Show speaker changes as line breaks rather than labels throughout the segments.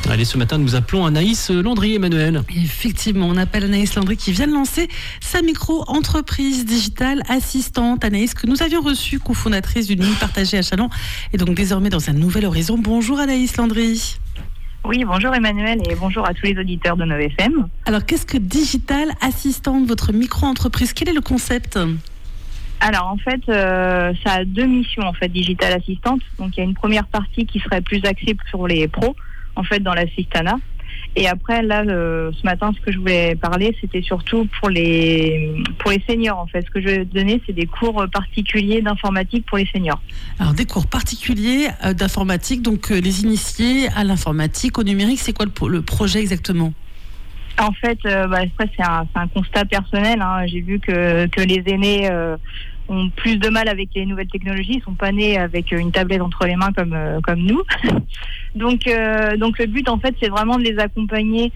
Allez, ce matin, nous appelons Anaïs Landry, Emmanuel.
Effectivement, on appelle Anaïs Landry qui vient de lancer sa micro-entreprise digitale assistante. Anaïs, que nous avions reçue, cofondatrice d'une ligne partagée à Châlons, et donc désormais dans un nouvel horizon. Bonjour Anaïs Landry.
Oui, bonjour Emmanuel et bonjour à tous les auditeurs de 9FM.
Alors, qu'est-ce que Digital Assistante, votre micro-entreprise? Quel est le concept?
Alors en fait, ça a deux missions en fait, Digital Assistante. Donc il y a une première partie qui serait plus axée sur les pros, en fait dans l'assistanat. Et après là, ce matin, ce que je voulais parler, c'était surtout pour les seniors en fait. Ce que je vais donner, c'est des cours particuliers d'informatique pour les seniors. Alors
des cours particuliers d'informatique, donc les initiés à l'informatique, au numérique, c'est quoi le projet exactement?
En fait, après c'est un constat personnel. J'ai vu que les aînés ont plus de mal avec les nouvelles technologies. Ils sont pas nés avec une tablette entre les mains comme nous. Donc le but en fait, c'est vraiment de les accompagner.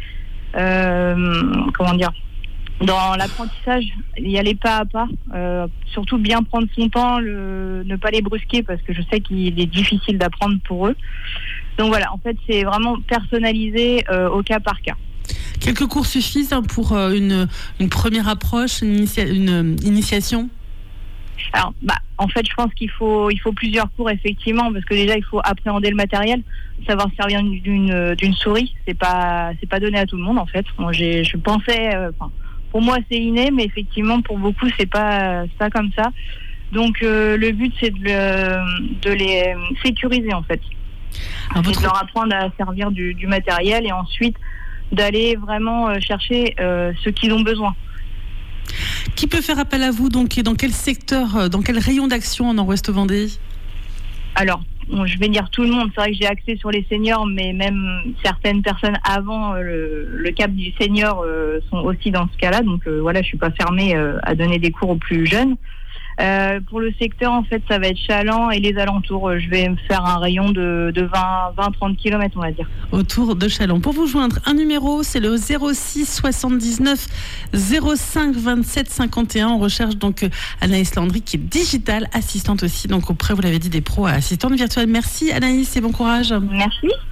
Dans l'apprentissage, y aller pas à pas. Surtout bien prendre son temps, ne pas les brusquer parce que je sais qu'il est difficile d'apprendre pour eux. Donc voilà, en fait, c'est vraiment personnalisé au cas par cas.
Quelques cours suffisent pour une première approche, une initiation?
Alors, en fait, je pense qu'il faut plusieurs cours effectivement, parce que déjà il faut appréhender le matériel, savoir servir d'une souris. C'est pas donné à tout le monde en fait. Moi, je pensais, pour moi c'est inné, mais effectivement pour beaucoup c'est pas comme ça. Donc le but c'est de les sécuriser en fait. Alors, de leur apprendre à servir du matériel et ensuite d'aller vraiment chercher ce qu'ils ont besoin.
Qui peut faire appel à vous donc, et dans quel secteur, dans quel rayon d'action en Nord-Ouest Vendée? Alors, je vais dire tout le monde. C'est vrai que j'ai axé sur les seniors, mais même certaines personnes avant le cap du senior sont aussi dans ce cas-là. Donc voilà, je suis pas fermée à donner des cours aux plus jeunes. Pour le secteur, en fait, ça va être Châlons et les alentours. Je vais me faire un rayon de 20-30 km, on va dire. Autour de Châlons. Pour vous joindre, un numéro, c'est le 06 79 05 27 51. On recherche donc Anaïs Landry, qui est digitale assistante aussi. Donc auprès, vous l'avez dit, des pros à assistante virtuelle. Merci Anaïs et bon courage.
Merci.